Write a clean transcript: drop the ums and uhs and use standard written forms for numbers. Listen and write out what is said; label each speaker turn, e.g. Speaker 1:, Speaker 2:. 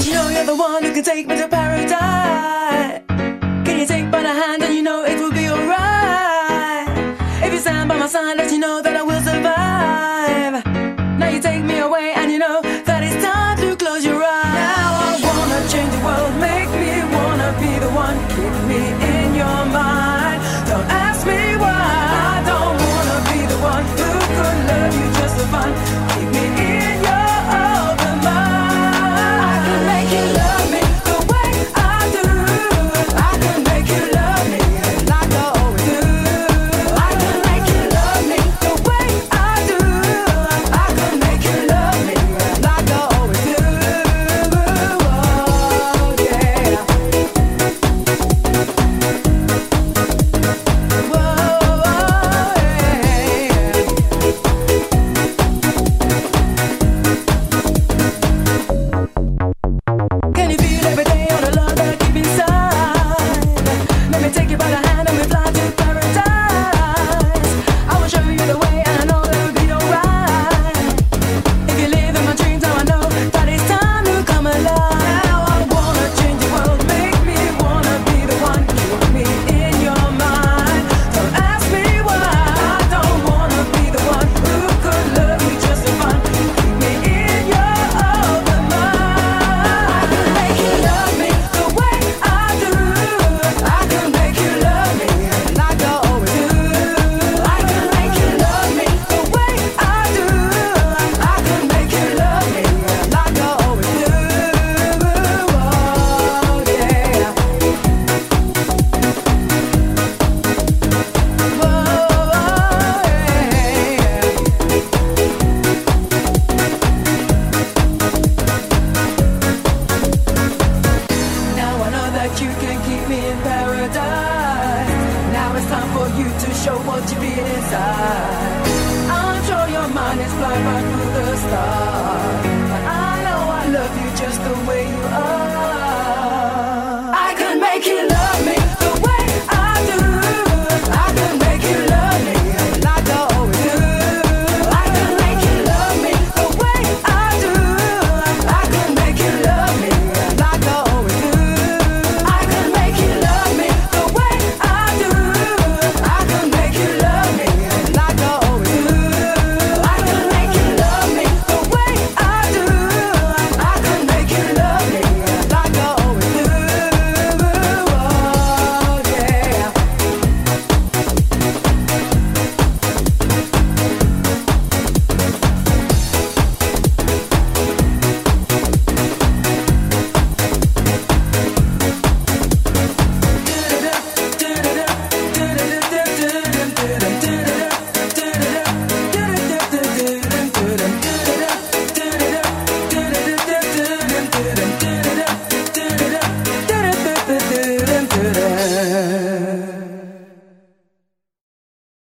Speaker 1: you know you're the one who can take me to paradise? Can you take by the hand and you know it will be alright? If you stand by my side, let you know that I will survive. Now you take me away and you know that it's time to close your eyes. Now I wanna change the world, make me wanna be the one. Keep me in your mind, don't ask me why. I don't wanna be the one who could love you just for fun. Keep me in your open mind. I can make you love me the way I do. I can make you love me like I always do. I can make you love me the way I do. I can make you love me like I always do. Oh, yeah. Can you feel every day all the love that I keep inside? Let me take you by the hand and we fly to paradise. I will show you the way and I know that it'll be alright. If you live in my dreams, now I know that it's time to come alive. Now I wanna change the world, make me wanna be the one. Keep me in your mind, don't ask me why. I don't wanna be the one who could love you just for fun. Keep me in your open mind. I can make you love me the way I do. I can make you love me like I always do. I can make you love me the way I do. I can make you love me like I always do. Oh, yeah. Now I know that you can keep me in paradise. Now it's time for you to show what you feel inside. I'm sure your mind is flying right through the stars, but I know I love you just the way you are.